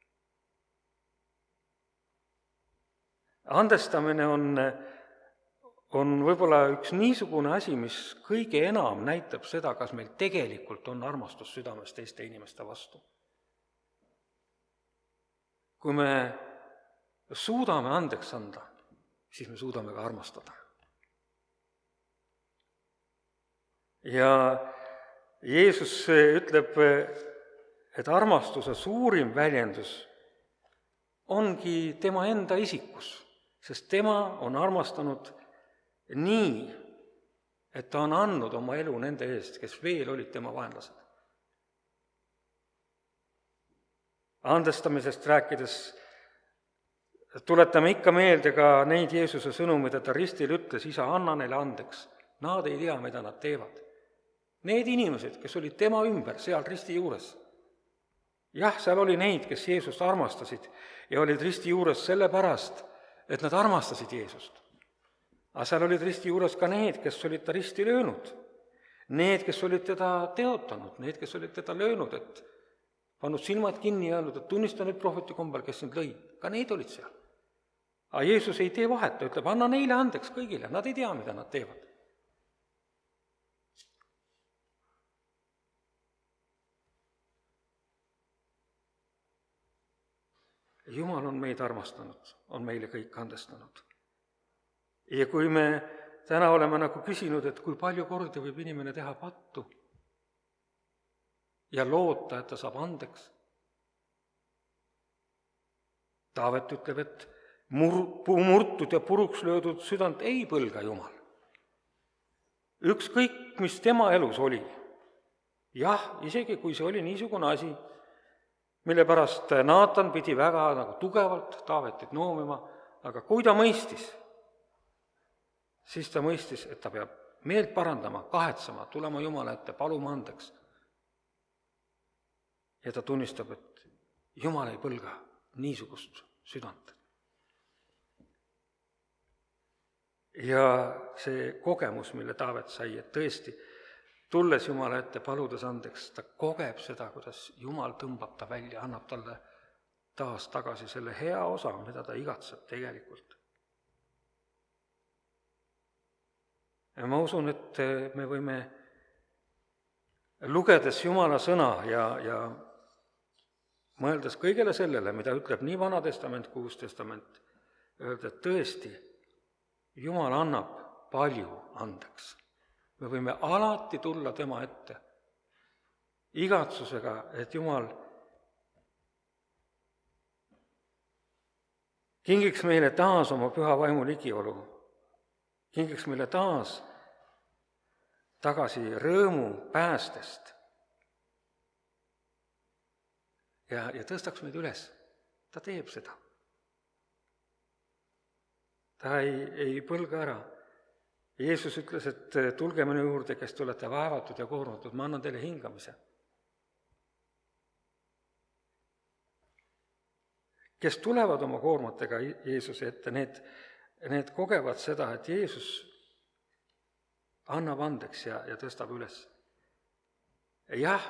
Andestamine on on võib-olla üks niisugune asi, mis kõige enam näitab seda, kas meil tegelikult on armastus südames teiste inimeste vastu. Kui me suudame andeks anda, siis me suudame ka armastada. Ja Jeesus ütleb, et armastuse suurim väljendus ongi tema enda isikus, sest tema on armastanud nii, et ta on andnud oma elu nende eest, kes veel olid tema vaenlased. Andestamisest rääkides tuletame ikka meelde ka neid Jeesuse sõnu, mida ta ristil ütles, isa, anna neile andeks, nad ei tea, mida nad teevad. Need inimesed, kes olid tema ümber seal risti juures. Jah, seal oli neid, kes Jeesust armastasid ja olid risti juures sellepärast, et nad armastasid Jeesust. Aga seal olid risti juures ka need, kes olid ta risti löönud. Need, kes olid teda teotanud, need, kes olid teda löönud, et pannud silmad kinni ja öelnud, et tunnista nüüd prohveti kombel, kes sind lõi. Ka need olid seal. Aga Jeesus ei tee vahet, ta ütleb, anna neile andeks kõigile, nad ei tea, mida nad teevad. Jumal on meid armastanud, on meile kõik andestanud. Ja kui me täna oleme nagu küsinud, et kui palju kordi võib inimene teha pattu ja loota, et ta saab andeks. Taavet ütleb, et mur-, murtud ja puruks löödud südant ei põlga Jumal. Ükskõik, mis tema elus oli. Jah, isegi kui see oli niisugune asi, mille pärast Naatan pidi väga nagu tugevalt Taavetit noomima, aga kui ta mõistis, siis ta mõistis, et ta peab meelt parandama, kahetsema, tulema Jumala ette, paluma andeks. Ja ta tunnistab, et Jumal ei põlga niisugust südant. Ja see kogemus, mille Taavet sai, et tõesti, tulles Jumala ette, paludes andeks, ta kogeb seda, kuidas Jumal tõmbab ta välja, annab talle taas tagasi selle hea osa, mida ta igatseb tegelikult. Ja ma usun, et me võime lugedes Jumala sõna ja, ja mõeldes kõigele sellele, mida ütleb nii Vana Testament kui Uus Testament, öelda, et tõesti, Jumal annab palju andeks. Me võime alati tulla tema ette igatsusega, et Jumal kingiks meile taas oma püha vaimu ligiolu, kingiks meile taas tagasi rõõmu päästest ja, ja tõstaks meid üles. Ta teeb seda. Ta ei, ei põlga ära. Jeesus ütles, et tulge minu juurde, kes te olete vaevatud ja koormatud, ma annan teile hingamise. Kes tulevad oma koormatega Jeesuse ette, need, need kogevad seda, et Jeesus annab andeks ja, ja tõstab üles. Jah,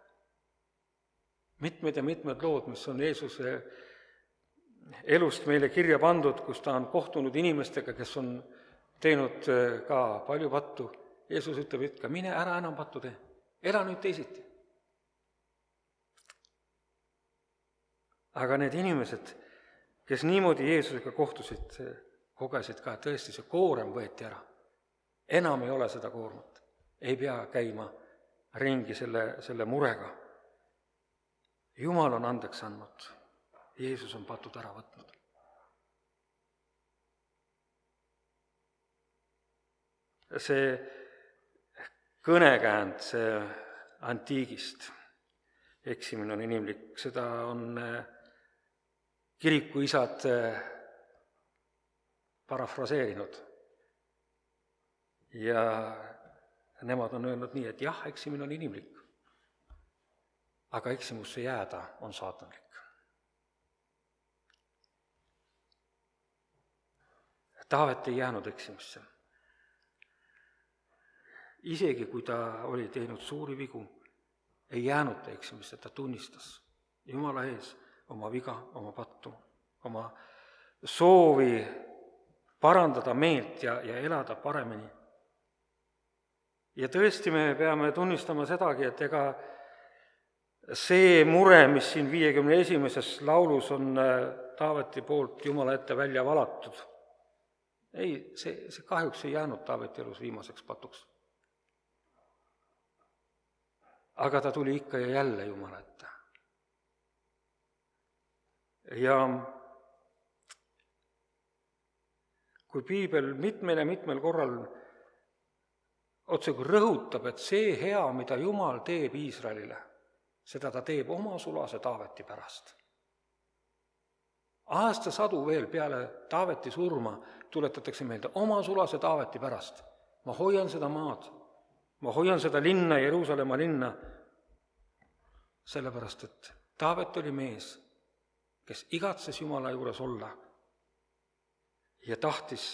mitmed ja mitmed lood, mis on Jeesuse elust meile kirja pandud, kus ta on kohtunud inimestega, kes on teinud ka palju pattu. Jeesus ütleb, et ka mine ära enam pattu tee. Ela nüüd teisiti. Aga need inimesed, kes niimoodi Jeesusega kohtusid, kogesid ka, et tõesti see koorem võeti ära. Enam ei ole seda koormat. Ei pea käima ringi selle, selle murega. Jumal on andeks andnud. Jeesus on patud ära võtnud. See kõnekäänd, see antiigist, eksimine on inimlik, seda on kirikuisad parafraseerinud. Ja nemad on öelnud nii, et jah, eksimine on inimlik, aga eksimusse jääda on saatanlik. Taavet ei jäänud eksimusse. Isegi kui ta oli teinud suuri vigu, ei jäänud ta eksimisse, ta tunnistas Jumala ees oma viga, oma pattu, oma soovi parandada meelt ja, ja elada paremini. Ja tõesti me peame tunnistama sedagi, et ega see mure, mis siin viiekümne esimeses laulus on Taaveti poolt Jumala ette välja valatud, ei, see, see kahjuks ei jäänud Taaveti elus viimaseks patuks. Aga ta tuli ikka ja jälle Jumala ette. Ja kui piibel mitmel ja mitmel korral otse kui rõhutab, et see hea, mida Jumal teeb Iisraelile, seda ta teeb oma sulase Taaveti pärast. Aastasadu veel peale Taaveti surma tuletatakse meelde oma sulase Taaveti pärast. Ma hoian seda maad. ma hoian seda linna, Jeruusalemma linna, sellepärast et Taavet oli mees, kes igatses Jumala juures olla ja tahtis,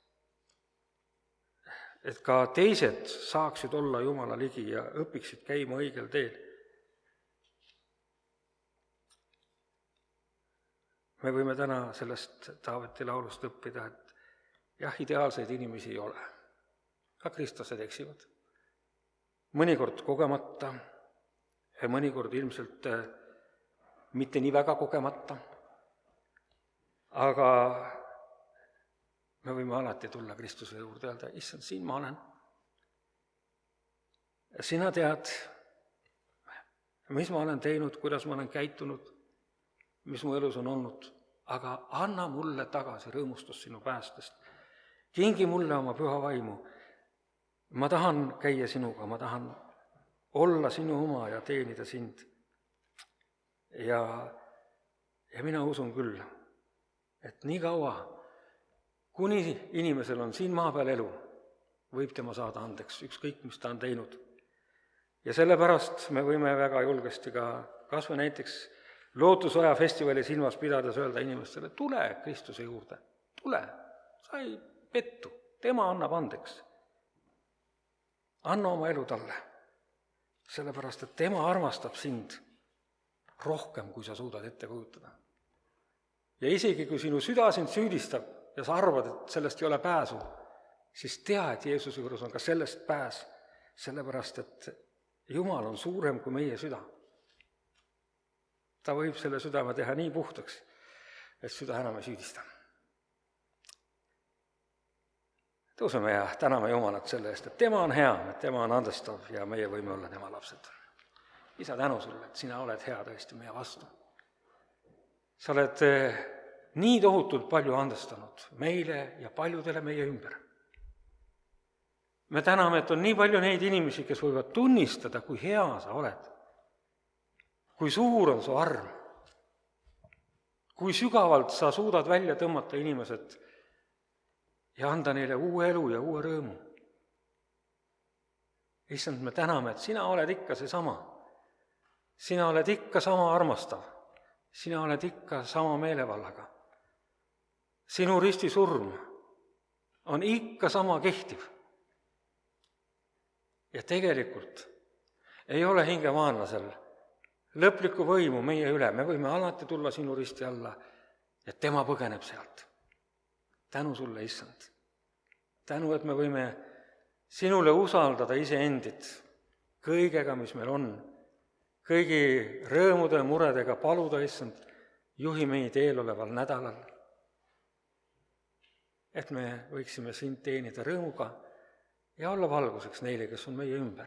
et ka teised saaksid olla Jumala ligi ja õpiksid käima õigel teel. Me võime täna sellest Taaveti laulust õppida, et jah, ideaalseid inimesi ei ole. Ka kristlased eksivad. Mõnikord kogemata ja mõnikord ilmselt mitte nii väga kogemata, aga me võime alati tulla Kristuse juurde ja öelda, issand, siin ma olen. Sina tead, mis ma olen teinud, kuidas ma olen käitunud, mis mu elus on olnud, aga anna mulle tagasi rõõmustus sinu päästest. Kingi mulle oma püha vaimu. Ma tahan käia sinuga, ma tahan olla sinu oma ja teenida sind. Ja, ja mina usun küll, et nii kaua, kuni inimesel on siin maa peal elu, võib tema saada andeks, ükskõik, mis ta on teinud. Ja sellepärast me võime väga julgesti ka kas või näiteks Lootusaja festivali silmas pidades öelda inimestele, tule Kristuse juurde, tule, sa ei pettu, tema annab andeks. Anna oma elu talle, sellepärast et tema armastab sind rohkem, kui sa suudad ette kujutada. Ja isegi, kui sinu süda sind süüdistab ja sa arvad, et sellest ei ole pääsu, siis tea, et Jeesuse juures on ka sellest pääs, sellepärast et Jumal on suurem kui meie süda. Ta võib selle südame teha nii puhtaks, et süda enam ei süüdista. Tõuseme ja täname Jumalat selle eest, et tema on hea, et tema on andestav ja meie võime olla tema lapsed. Isa, tänu sulle, et sina oled hea tõesti meie vastu. Sa oled nii tohutult palju andestanud meile ja paljudele meie ümber. Me täname, et on nii palju neid inimesi, kes võivad tunnistada, kui hea sa oled. Kui suur on su arm, kui sügavalt sa suudad välja tõmmata inimesed ja anda neile uue elu ja uue rõõmu. Issand, me täname, et sina oled ikka seesama. Sina oled ikka sama armastav, sina oled ikka sama meelevallaga. Sinu ristisurm on ikka sama kehtiv. Ja tegelikult ei ole hingemaanlasel lõplikku võimu meie üle, me võime alati tulla sinu risti alla ja tema põgeneb sealt. Tänu sulle, issand. Tänu, et me võime sinule usaldada iseendit kõigega, mis meil on, kõigi rõõmude ja muredega paluda, issand, juhi meid eeloleval nädalal, et me võiksime sind teenida rõõmuga ja olla valguseks neile, kes on meie ümber.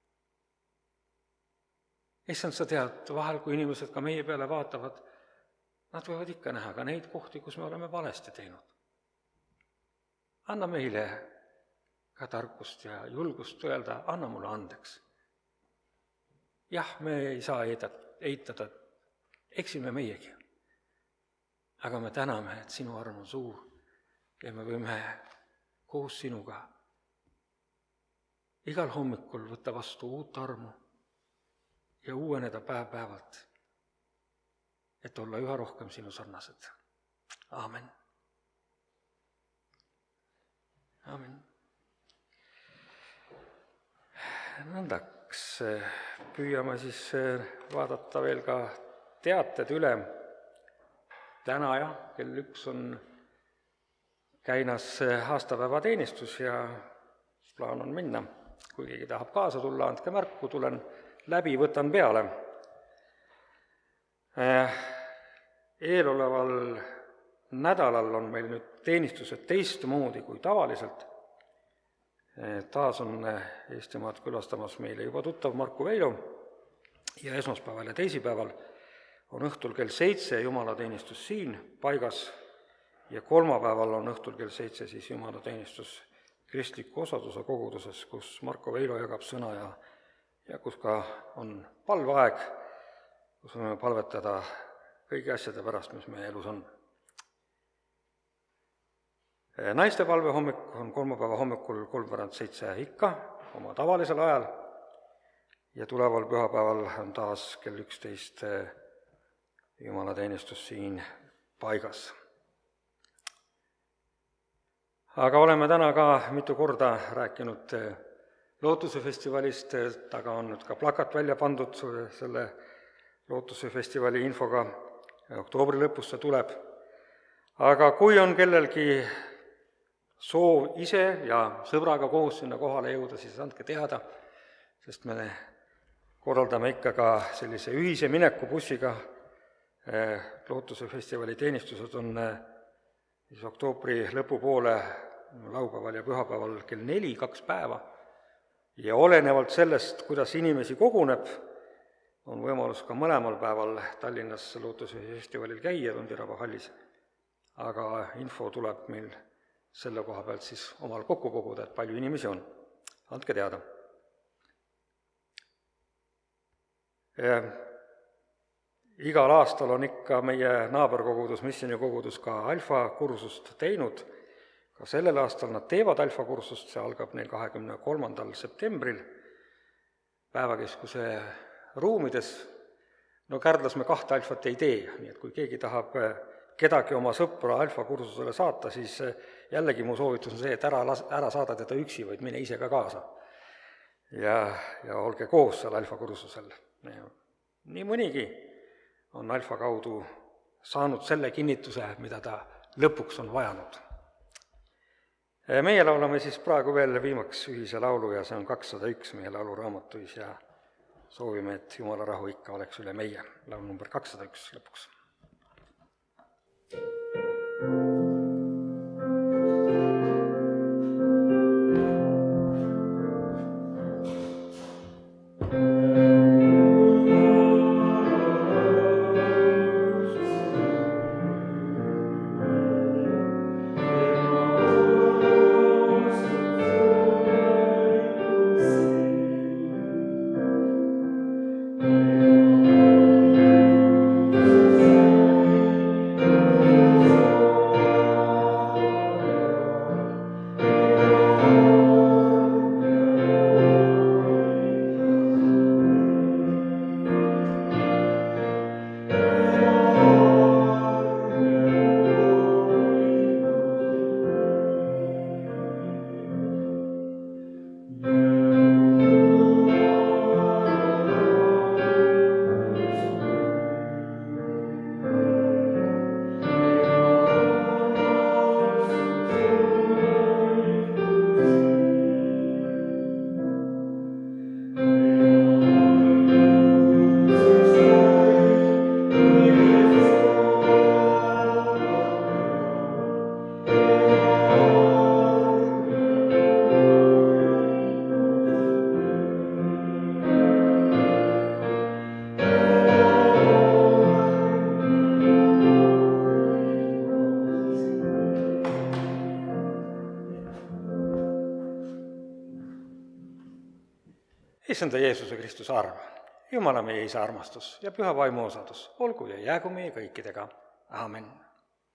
Issand, sa tead, vahel kui inimesed ka meie peale vaatavad, nad võivad ikka näha ka neid kohti, kus me oleme valesti teinud. Anna meile ka tarkust ja julgust öelda, anna mulle andeks. Jah, me ei saa eitada, eksime meiegi. Aga me täname, et sinu arm on suur ja me võime koos sinuga igal hommikul võtta vastu uut armu ja uueneda päev-päevalt, et olla üha rohkem sinu sarnased. Aamen. Aamen. Nõndaks püüame siis vaadata veel ka teated üle. Täna ja kell üks on käinas aastapäevateenistus ja plaan on minna. Kui keegi tahab kaasa tulla, andke märku, tulen läbi, võtan peale. Eeloleval nädalal on meil nüüd teenistused teistmoodi kui tavaliselt. Taas on Eestimaad külastamas meile juba tuttav Marku Veilo ja esmaspäeval ja teisipäeval on õhtul kell seitse jumalateenistus siin paigas ja kolmapäeval on õhtul kell seitse siis jumalateenistus kristliku osaduse koguduses, kus Marko Veilo jagab sõna ja ja kus ka on palveaeg, kus võime palvetada kõigi asjade pärast, mis meie elus on. Naiste palve hommik on kolmapäeva hommikul kolmveerand seitse ikka, oma tavalisel ajal, ja tuleval pühapäeval on taas kell üksteist jumalateenistus siin paigas. Aga oleme täna ka mitu korda rääkinud Lootuse festivalist, taga on nüüd ka plakat välja pandud selle Lootuse festivali infoga, oktoobri lõpus see tuleb. Aga kui on kellelgi soov ise ja sõbraga koos sinna kohale jõuda, siis andke teada, sest me korraldame ikka ka sellise ühise mineku bussiga. Lootuse festivali teenistused on siis oktoobri lõpupoole laupäeval ja pühapäeval kell neli, kaks päeva. Ja olenevalt sellest, kuidas inimesi koguneb, on võimalus ka mõlemal päeval Tallinnas Lootuse festivalil käia Tondiraba hallis. Aga info tuleb meil selle koha pealt siis omal kokku koguda, et palju inimesi on. Andke teada. Ja igal aastal on ikka meie naaberkogudus, Missioni kogudus ka alfa kursust teinud. Ka sellel aastal nad teevad alfa kursust, see algab neil kahekümne kolmandal septembril päevakeskuse ruumides. No Kärdlas me kahte alfat ei tee, nii et kui keegi tahab kedagi oma sõpra alfa kursusele saata, siis jällegi mu soovitus on see, et ära, las, ära saada teda üksi, vaid mine ise ka kaasa. Ja, ja olge koos seal alfa kursusel. Nii mõnigi on alfa kaudu saanud selle kinnituse, mida ta lõpuks on vajanud. Meie laulame siis praegu veel viimaks ühise laulu ja see on kakssada üks meie lauluraamatuis ja soovime, et Jumala rahu ikka oleks üle meie. Laul number kakssada üks lõpuks. Issanda Jeesuse Kristuse arm, Jumala meie Isa armastus ja püha vaimu osadus olgu ja jäägu meie kõikidega. Aamen.